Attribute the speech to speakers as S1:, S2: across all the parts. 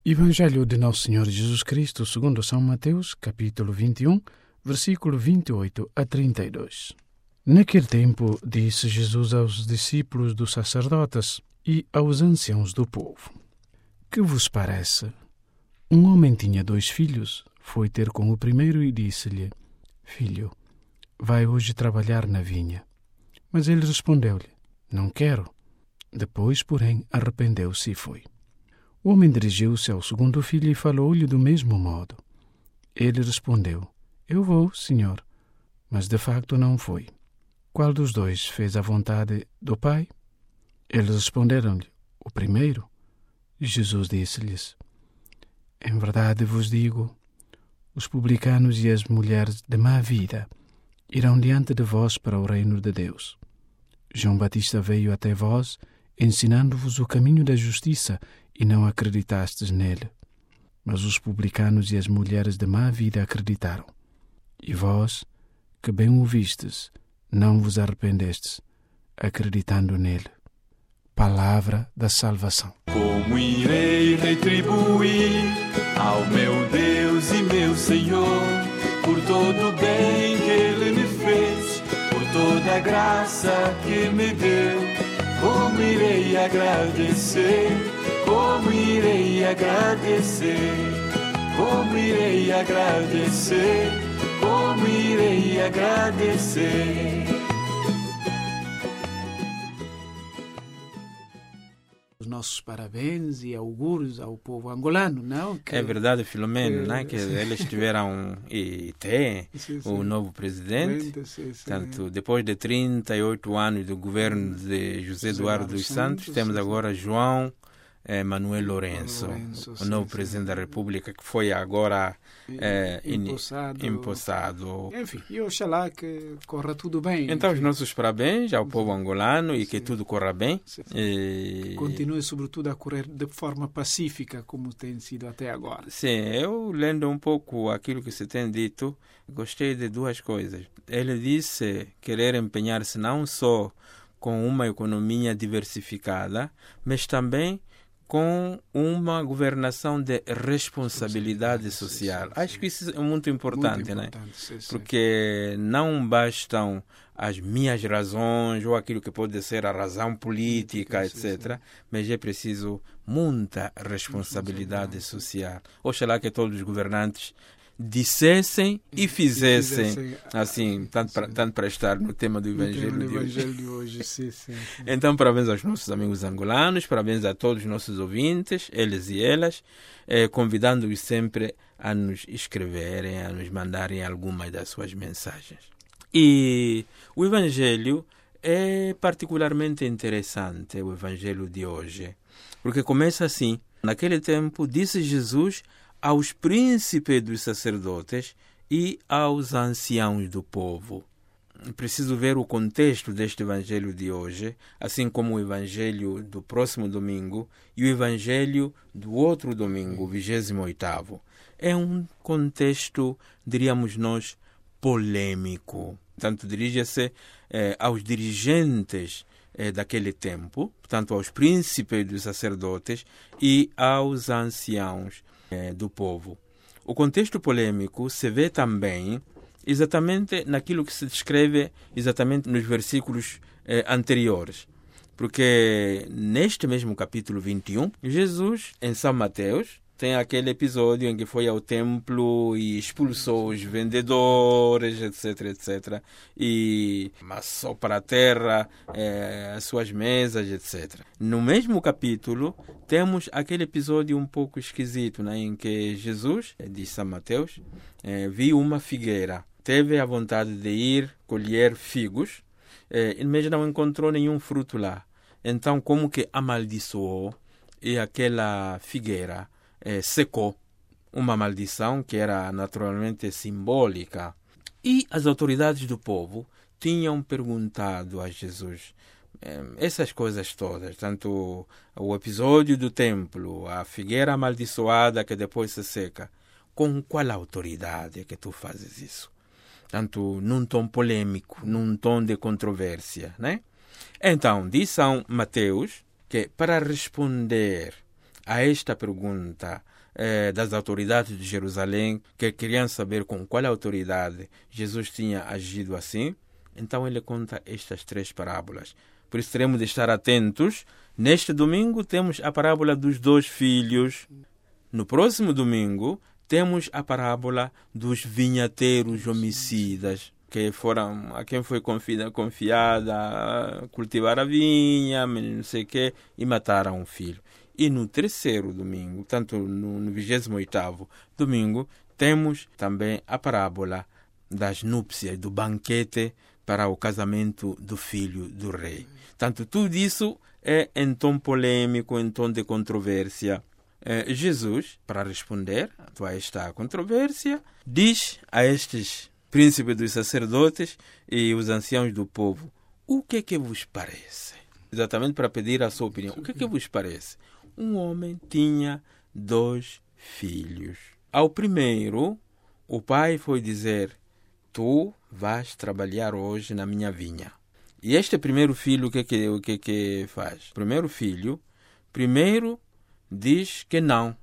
S1: Evangelho de Nosso Senhor Jesus Cristo, segundo São Mateus, capítulo 21, versículo 28 a 32. Naquele tempo, disse Jesus aos discípulos dos sacerdotes e aos anciãos do povo: Que vos parece? Um homem tinha 2 filhos, foi ter com o primeiro e disse-lhe: Filho, vai hoje trabalhar na vinha. Mas ele respondeu-lhe: Não quero. Depois, porém, arrependeu-se e foi. O homem dirigiu-se ao segundo filho e falou-lhe do mesmo modo. Ele respondeu: Eu vou, senhor. Mas de facto não foi. Qual dos 2 fez a vontade do pai? Eles responderam-lhe: O primeiro. E Jesus disse-lhes: Em verdade vos digo, os publicanos e as mulheres de má vida irão diante de vós para o reino de Deus. João Batista veio até vós, ensinando-vos o caminho da justiça, e não acreditastes nele. Mas os publicanos e as mulheres de má vida acreditaram. E vós, que bem o vistes, não vos arrependestes, acreditando nele. Palavra da salvação.
S2: Como irei retribuir ao meu Deus e meu Senhor por todo o bem que Ele me fez, por toda a graça que me deu? Como irei agradecer? Como irei agradecer? Como irei agradecer? Como irei agradecer?
S1: Os nossos parabéns e augúrios ao povo angolano, não?
S3: É verdade, Filomeno, né? Que eles tiveram e têm o novo presidente. Tanto depois de 38 anos do governo de José Eduardo dos Santos, temos agora João Manuel Lourenço, o novo presidente da República, que foi agora empossado.
S1: Enfim, e oxalá que corra tudo bem.
S3: Então, os nossos parabéns ao povo angolano e que tudo corra bem.
S1: Que continue, sobretudo, a correr de forma pacífica, como tem sido até agora.
S3: Sim, eu lendo um pouco aquilo que se tem dito, gostei de 2 coisas. Ele disse querer empenhar-se não só com uma economia diversificada, mas também com uma governação de responsabilidade social. Acho que isso é muito importante, né? Porque não bastam as minhas razões ou aquilo que pode ser a razão política, etc. Mas é preciso muita responsabilidade social. Oxalá que todos os governantes dissessem e fizessem assim, tanto para estar no tema do Evangelho de hoje. Então, parabéns aos nossos amigos angolanos, parabéns a todos os nossos ouvintes, eles e elas, convidando-os sempre a nos escreverem, a nos mandarem algumas das suas mensagens. E o Evangelho é particularmente interessante, o Evangelho de hoje, porque começa assim: naquele tempo disse Jesus aos príncipes dos sacerdotes e aos anciãos do povo. Preciso ver o contexto deste Evangelho de hoje, assim como o Evangelho do próximo domingo e o Evangelho do outro domingo, 28º. É um contexto, diríamos nós, polêmico. Portanto, dirige-se aos dirigentes daquele tempo, portanto, aos príncipes dos sacerdotes e aos anciãos do povo. O contexto polêmico se vê também exatamente naquilo que se descreve exatamente nos versículos anteriores. Porque neste mesmo capítulo 21, Jesus, em São Mateus, tem aquele episódio em que foi ao templo e expulsou os vendedores, etc, etc. E amassou para a terra as suas mesas, etc. No mesmo capítulo, temos aquele episódio um pouco esquisito, né, em que Jesus, diz São Mateus, viu uma figueira. Teve a vontade de ir colher figos, mas não encontrou nenhum fruto lá. Então, como que amaldiçoou e aquela figueira secou, uma maldição que era naturalmente simbólica. E as autoridades do povo tinham perguntado a Jesus essas coisas todas, tanto o episódio do templo, a figueira amaldiçoada que depois se seca. Com qual autoridade é que tu fazes isso? Tanto num tom polêmico, num tom de controvérsia, né? Então, diz São Mateus que para responder a esta pergunta das autoridades de Jerusalém, que queriam saber com qual autoridade Jesus tinha agido assim, então ele conta estas 3 parábolas. Por isso teremos de estar atentos. Neste domingo temos a parábola dos 2 filhos. No próximo domingo temos a parábola dos vinhateiros homicidas, que foram a quem foi confiada cultivar a vinha, não sei o quê, e mataram um filho. E no terceiro domingo, tanto no 28º domingo, temos também a parábola das núpcias, do banquete para o casamento do filho do rei. Tanto tudo isso é em tom polêmico, em tom de controvérsia. Jesus, para responder a esta controvérsia, diz a estes príncipes dos sacerdotes e os anciãos do povo: o que vos parece? Exatamente para pedir a sua opinião. O que vos parece? Um homem tinha 2 filhos. Ao primeiro, o pai foi dizer: tu vais trabalhar hoje na minha vinha. E este primeiro filho, o que faz? O primeiro filho, primeiro diz que não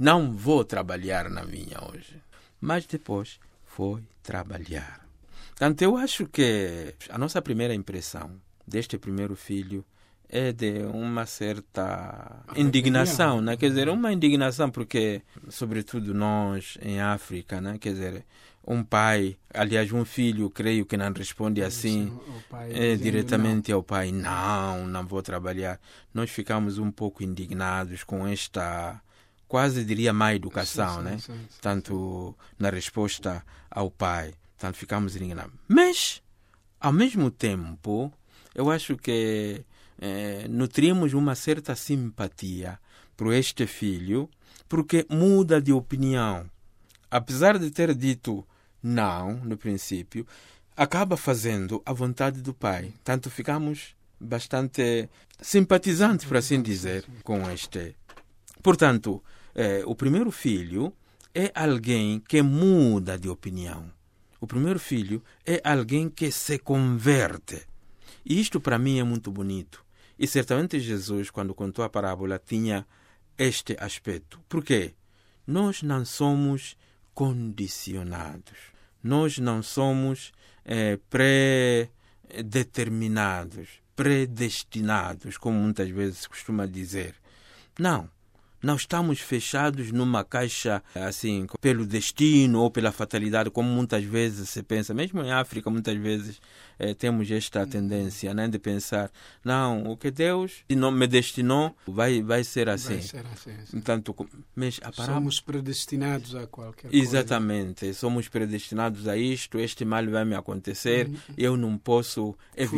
S3: vou trabalhar na vinha hoje. Mas depois foi trabalhar. Portanto, eu acho que a nossa primeira impressão deste primeiro filho é de uma certa indignação, né? Quer dizer, uma indignação porque, sobretudo nós em África, né? Quer dizer, um pai, aliás, um filho, creio que não responde assim diretamente ao pai: não vou trabalhar. Nós ficamos um pouco indignados com esta, quase diria, má educação, né? Tanto na resposta ao pai. Tanto ficamos indignados. Mas, ao mesmo tempo, eu acho que nutrimos uma certa simpatia por este filho, porque muda de opinião. Apesar de ter dito não no princípio, acaba fazendo a vontade do pai. Tanto ficamos bastante simpatizantes, por assim dizer, com este. Portanto, o primeiro filho é alguém que muda de opinião. O primeiro filho é alguém que se converte. E isto para mim é muito bonito. E certamente Jesus, quando contou a parábola, tinha este aspecto. Por quê? Nós não somos condicionados. Nós não somos predeterminados, predestinados, como muitas vezes se costuma dizer. Não estamos fechados numa caixa assim, pelo destino ou pela fatalidade, como muitas vezes se pensa. Mesmo em África, muitas vezes temos esta tendência, né, de pensar: não, o que Deus não me destinou vai ser assim. Vai ser assim. Portanto, mas a parábola...
S1: Somos predestinados a qualquer coisa.
S3: Exatamente, somos predestinados a isto, este mal vai me acontecer, eu não posso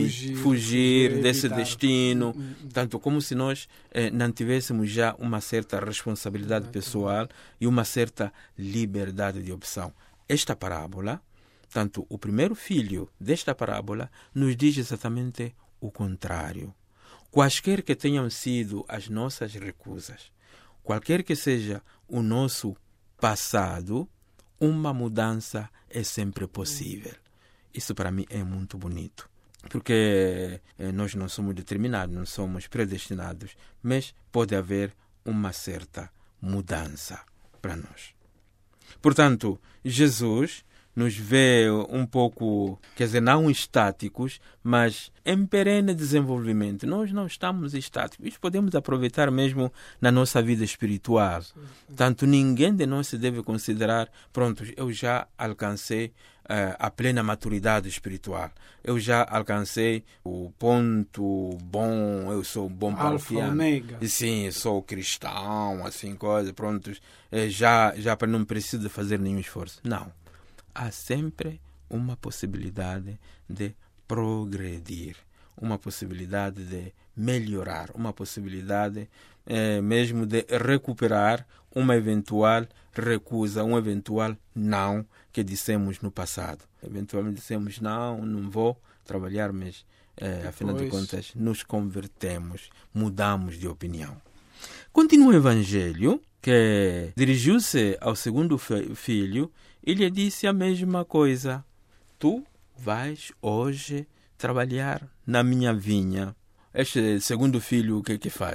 S3: fugir desse destino. Tanto como se nós não tivéssemos já uma certa responsabilidade pessoal e uma certa liberdade de opção. Esta parábola, tanto o primeiro filho desta parábola, nos diz exatamente o contrário. Quaisquer que tenham sido as nossas recusas, qualquer que seja o nosso passado, uma mudança é sempre possível. Isso para mim é muito bonito. Porque nós não somos determinados, não somos predestinados, mas pode haver uma certa mudança para nós. Portanto, Jesus nos vê um pouco, quer dizer, não estáticos, mas em perene desenvolvimento. Nós não estamos estáticos. Isso podemos aproveitar mesmo na nossa vida espiritual. Tanto ninguém de nós se deve considerar: pronto, eu já alcancei a plena maturidade espiritual. Eu já alcancei o ponto bom, eu sou bom paroquiano. Sim, sou cristão, assim, coisa, pronto. Já para não preciso fazer nenhum esforço. Não. Há sempre uma possibilidade de progredir, uma possibilidade de melhorar, uma possibilidade mesmo de recuperar uma eventual recusa, um eventual não que dissemos no passado. Eventualmente dissemos: não vou trabalhar, mas afinal de contas nos convertemos, mudamos de opinião. Continua o Evangelho, que dirigiu-se ao segundo filho e lhe disse a mesma coisa: tu vais hoje trabalhar na minha vinha. Este segundo filho, o que faz?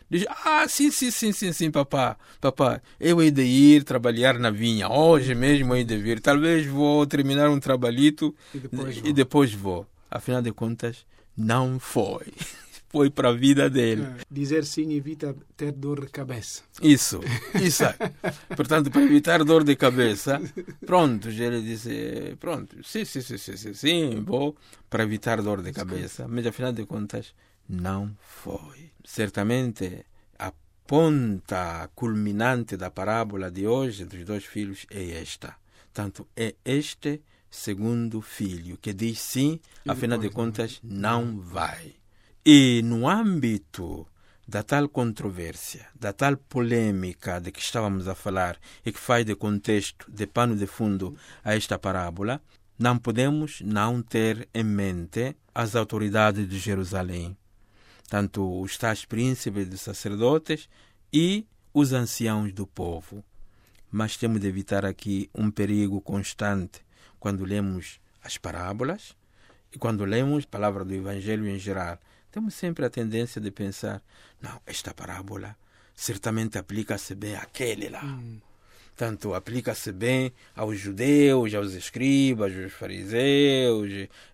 S3: Diz, sim, papá, eu hei de ir trabalhar na vinha, hoje mesmo hei de vir, talvez vou terminar um trabalhito e depois vou. Afinal de contas, não foi. Foi para a vida dele.
S1: Dizer sim evita ter dor de cabeça.
S3: Isso. Portanto, para evitar dor de cabeça, pronto, ele disse, pronto, sim, vou para evitar dor de cabeça, mas afinal de contas, não foi. Certamente, a ponta culminante da parábola de hoje, dos 2 filhos, é esta. Tanto é este segundo filho que diz sim, afinal de contas, não vai. E no âmbito da tal controvérsia, da tal polêmica de que estávamos a falar e que faz de contexto, de pano de fundo a esta parábola, não podemos não ter em mente as autoridades de Jerusalém, tanto os tais príncipes dos sacerdotes e os anciãos do povo. Mas temos de evitar aqui um perigo constante quando lemos as parábolas e quando lemos a palavra do Evangelho em geral. Temos sempre a tendência de pensar, não, esta parábola certamente aplica-se bem àquele lá. Tanto aplica-se bem aos judeus, aos escribas, aos fariseus,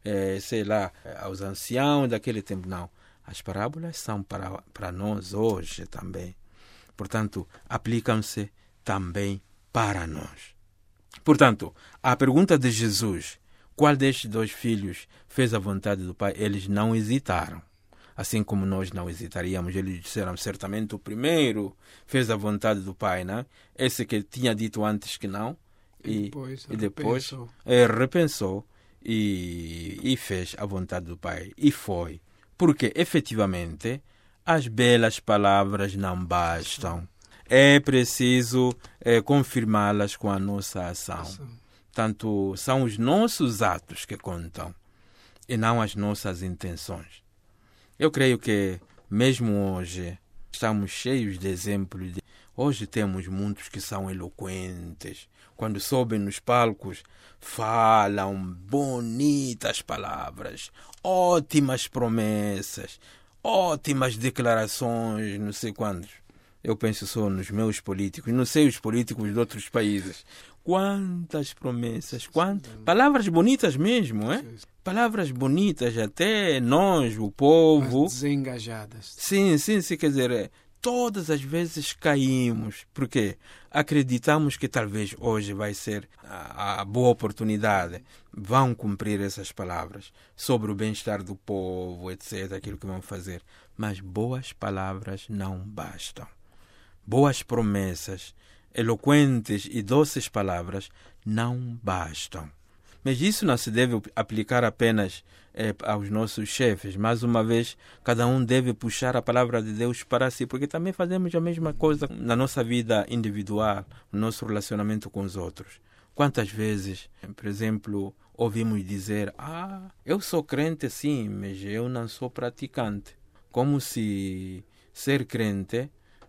S3: aos anciãos daquele tempo. Não, as parábolas são para nós hoje também. Portanto, aplicam-se também para nós. Portanto, a pergunta de Jesus, qual destes 2 filhos fez a vontade do Pai? Eles não hesitaram. Assim como nós não hesitaríamos, eles disseram certamente o primeiro fez a vontade do Pai, né? Esse que tinha dito antes que não, e depois repensou e fez a vontade do Pai. E foi. Porque, efetivamente, as belas palavras não bastam. É preciso confirmá-las com a nossa ação. Tanto são os nossos atos que contam e não as nossas intenções. Eu creio que, mesmo hoje, estamos cheios de exemplos. Hoje temos muitos que são eloquentes. Quando sobem nos palcos, falam bonitas palavras, ótimas promessas, ótimas declarações, não sei quantos. Eu penso só nos meus políticos, não sei os políticos de outros países. Quantas promessas, palavras bonitas mesmo, é? Palavras bonitas, até nós, o povo.
S1: Mas desengajadas.
S3: Sim, quer dizer, todas as vezes caímos, porque acreditamos que talvez hoje vai ser a boa oportunidade. Vão cumprir essas palavras sobre o bem-estar do povo, etc., aquilo que vão fazer. Mas boas palavras não bastam. Boas promessas, eloquentes e doces palavras não bastam. Mas isso não se deve aplicar apenas aos nossos chefes. Mais uma vez, cada um deve puxar a palavra de Deus para si, porque também fazemos a mesma coisa na nossa vida individual, no nosso relacionamento com os outros. Quantas vezes, por exemplo, ouvimos dizer, eu sou crente sim, mas eu não sou praticante. Como se ser crente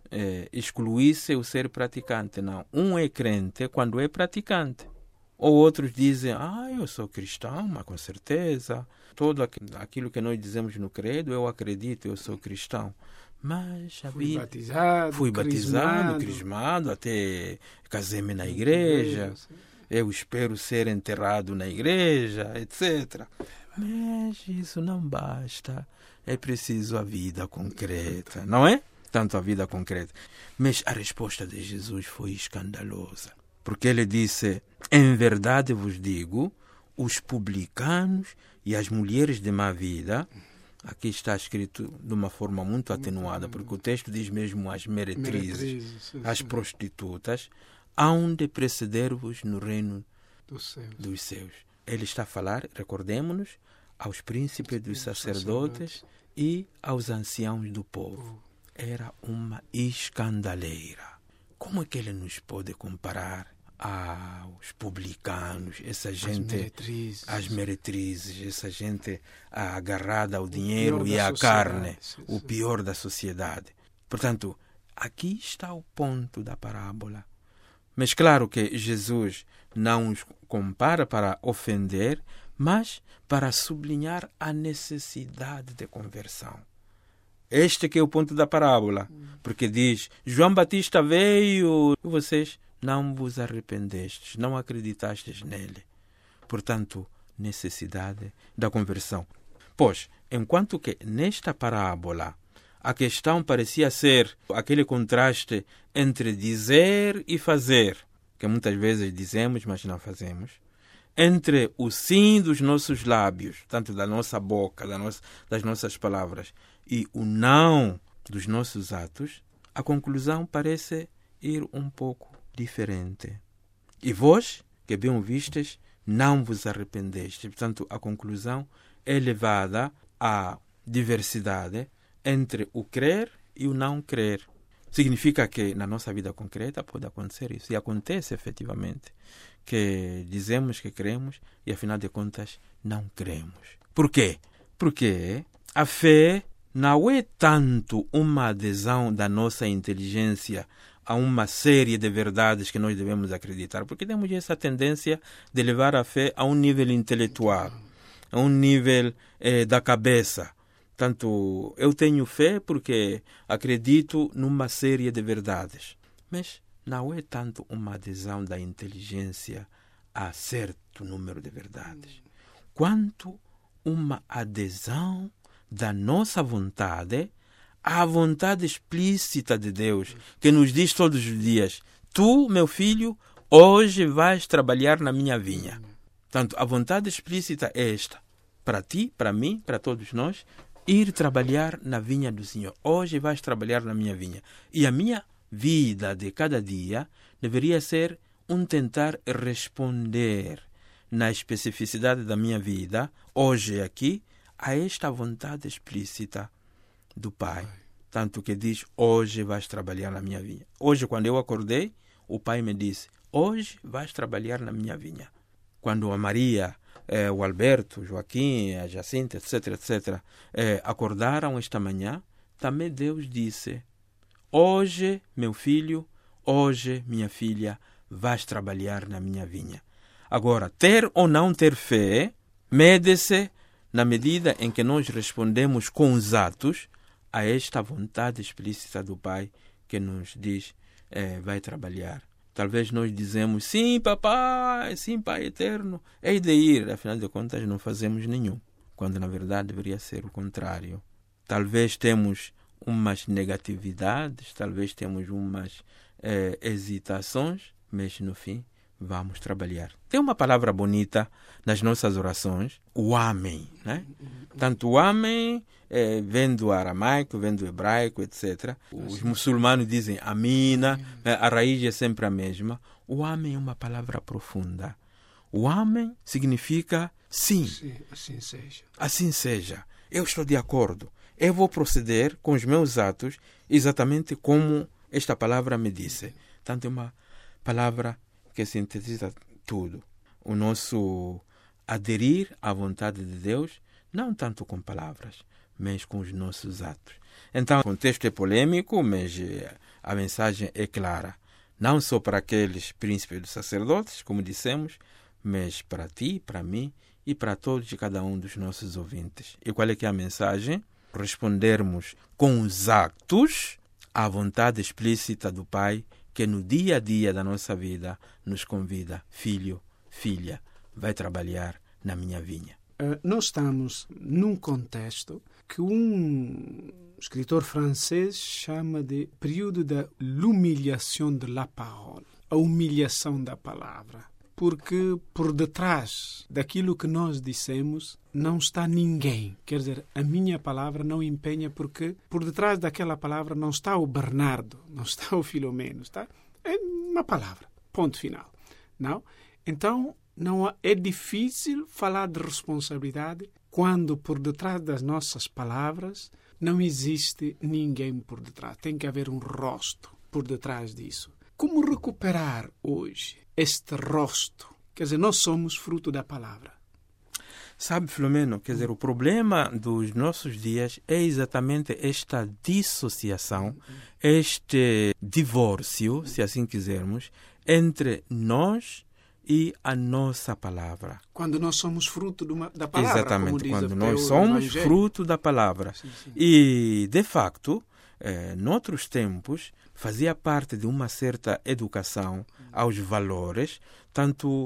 S3: excluísse o ser praticante. Não, um é crente quando é praticante. Ou outros dizem, eu sou cristão, mas com certeza, todo aquilo que nós dizemos no credo, eu acredito, eu sou cristão. Mas fui batizado, crismado, até casei-me na igreja, eu espero ser enterrado na igreja, etc. Mas isso não basta, é preciso a vida concreta, não é? Tanto a vida concreta. Mas a resposta de Jesus foi escandalosa. Porque ele disse, em verdade vos digo, os publicanos e as mulheres de má vida, aqui está escrito de uma forma muito atenuada, porque o texto diz mesmo as meretrizes, as prostitutas, hão de preceder-vos no reino dos céus. Ele está a falar, recordemos-nos, aos príncipes dos sacerdotes e aos anciãos do povo. Era uma escandaleira. Como é que ele nos pode comparar aos publicanos, essa gente, as meretrizes, essa gente agarrada ao dinheiro e à carne, o pior da sociedade? Portanto, aqui está o ponto da parábola. Mas claro que Jesus não os compara para ofender, mas para sublinhar a necessidade de conversão. Este que é o ponto da parábola. Porque diz, João Batista veio e vocês não vos arrependestes, não acreditastes nele. Portanto, necessidade da conversão. Pois, enquanto que nesta parábola a questão parecia ser aquele contraste entre dizer e fazer, que muitas vezes dizemos, mas não fazemos, entre o sim dos nossos lábios, tanto da nossa boca, das nossas palavras, e o não dos nossos atos, a conclusão parece ir um pouco diferente. E vós, que bem ouvistes, não vos arrependestes. Portanto, a conclusão é levada à diversidade entre o crer e o não crer. Significa que na nossa vida concreta pode acontecer isso. E acontece efetivamente que dizemos que cremos e afinal de contas não cremos. Por quê? Porque a fé não é tanto uma adesão da nossa inteligência a uma série de verdades que nós devemos acreditar, porque temos essa tendência de levar a fé a um nível intelectual, a um nível da cabeça. Tanto eu tenho fé porque acredito numa série de verdades. Mas não é tanto uma adesão da inteligência a certo número de verdades, quanto uma adesão da nossa vontade à vontade explícita de Deus, que nos diz todos os dias, tu, meu filho, hoje vais trabalhar na minha vinha. Portanto, a vontade explícita é esta, para ti, para mim, para todos nós, ir trabalhar na vinha do Senhor. Hoje vais trabalhar na minha vinha. E a minha vida de cada dia deveria ser um tentar responder na especificidade da minha vida, hoje aqui, a esta vontade explícita do Pai. Tanto que diz, hoje vais trabalhar na minha vinha. Hoje, quando eu acordei, o Pai me disse, hoje vais trabalhar na minha vinha. Quando a Maria, o Alberto, o Joaquim, a Jacinta, etc., acordaram esta manhã, também Deus disse, hoje, meu filho, hoje, minha filha, vais trabalhar na minha vinha. Agora, ter ou não ter fé, mede-se na medida em que nós respondemos com os atos a esta vontade explícita do Pai que nos diz, vai trabalhar. Talvez nós dizemos, sim, papai, sim, Pai eterno, hei de ir. Afinal de contas, não fazemos nenhum, quando na verdade deveria ser o contrário. Talvez temos umas negatividades, talvez temos umas hesitações, mas no fim vamos trabalhar. Tem uma palavra bonita nas nossas orações, o amém, né? Tanto o amém vem do aramaico, vem do hebraico, etc. Os muçulmanos dizem amina, a raiz é sempre a mesma. O amém é uma palavra profunda. O amém significa sim.
S1: Sim, assim seja.
S3: Assim seja. Eu estou de acordo. Eu vou proceder com os meus atos exatamente como esta palavra me disse. Tanto é uma palavra que sintetiza tudo. O nosso aderir à vontade de Deus, não tanto com palavras, mas com os nossos atos. Então, o contexto é polêmico, mas a mensagem é clara. Não só para aqueles príncipes dos sacerdotes, como dissemos, mas para ti, para mim e para todos e cada um dos nossos ouvintes. E qual é que é a mensagem? Respondermos com os atos à vontade explícita do Pai, que no dia a dia da nossa vida nos convida, filho, filha, vai trabalhar na minha vinha.
S1: Nós estamos num contexto que um escritor francês chama de período da l'humiliation de la parole, a humilhação da palavra. Porque por detrás daquilo que nós dissemos não está ninguém. Quer dizer, a minha palavra não empenha porque por detrás daquela palavra não está o Bernardo, não está o Filomeno, está? É uma palavra, ponto final. Não? Então, é difícil falar de responsabilidade quando por detrás das nossas palavras não existe ninguém por detrás. Tem que haver um rosto por detrás disso. Como recuperar hoje este rosto? Quer dizer, nós somos fruto da palavra.
S3: Sabe, Filomeno, quer dizer, o problema dos nossos dias é exatamente esta dissociação, este divórcio, se assim quisermos, entre nós e a nossa palavra.
S1: Quando nós somos fruto da palavra,
S3: exatamente,
S1: como diz
S3: quando
S1: o
S3: nós somos
S1: Evangelho.
S3: fruto da palavra.
S1: Sim, sim.
S3: E, de facto, noutros tempos, fazia parte de uma certa educação aos valores, tanto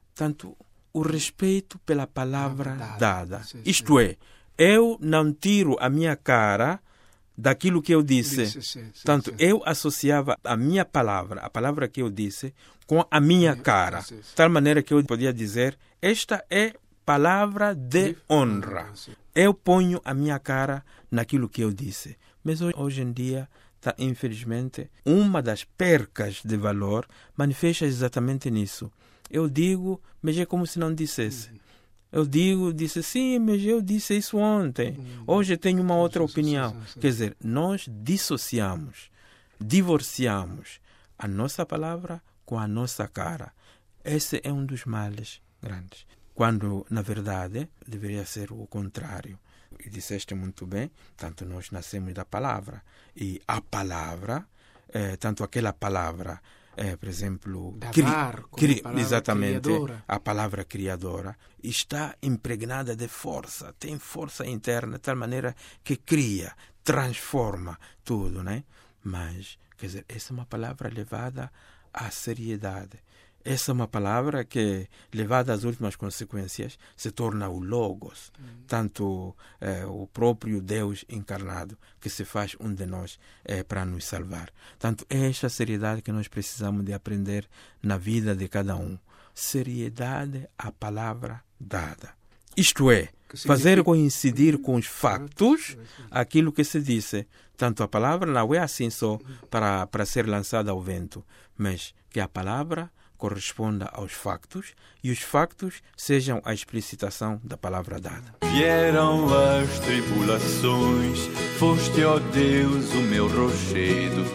S3: o respeito pela palavra dada.
S1: Sim,
S3: Isto é, eu não tiro a minha cara daquilo que eu disse. Tanto eu associava a minha palavra, a palavra que eu disse, com a minha cara. De tal maneira que eu podia dizer, esta é palavra de honra. Eu ponho a minha cara naquilo que eu disse. Mas hoje em dia, infelizmente, uma das percas de valor manifesta exatamente nisso. Eu digo, mas é como se não dissesse. Eu disse sim, mas eu disse isso ontem. Hoje tenho uma outra opinião. Quer dizer, nós dissociamos, divorciamos a nossa palavra com a nossa cara. Esse é um dos males grandes. Quando, na verdade, deveria ser o contrário. E disseste muito bem, tanto nós nascemos da palavra. E a palavra, tanto aquela palavra, por exemplo, exatamente, criadora. A palavra criadora está impregnada de força, tem força interna, de tal maneira que cria, transforma tudo, né? Mas, quer dizer, essa é uma palavra levada à seriedade. Essa é uma palavra que, levada às últimas consequências, se torna o Logos, tanto o próprio Deus encarnado, que se faz um de nós para nos salvar. Tanto é esta seriedade que nós precisamos de aprender na vida de cada um. Seriedade à palavra dada. Isto é, fazer coincidir com os factos aquilo que se disse. Tanto a palavra não é assim só para ser lançada ao vento, mas que a palavra corresponda aos factos e os factos sejam a explicitação da palavra dada.
S2: Vieram as tribulações, foste, ó Deus, o meu rochedo,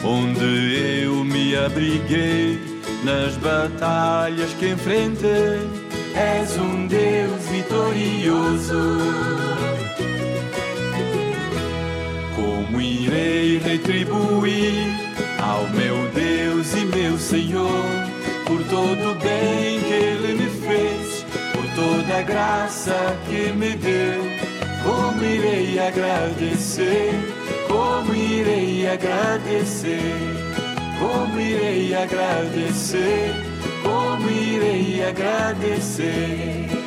S2: onde eu me abriguei nas batalhas que enfrentei. És um Deus vitorioso. Como irei retribuir ao meu Deus e meu Senhor por todo o bem que Ele me fez, por toda a graça que me deu? Como irei agradecer? Como irei agradecer? Como irei agradecer? Como irei agradecer?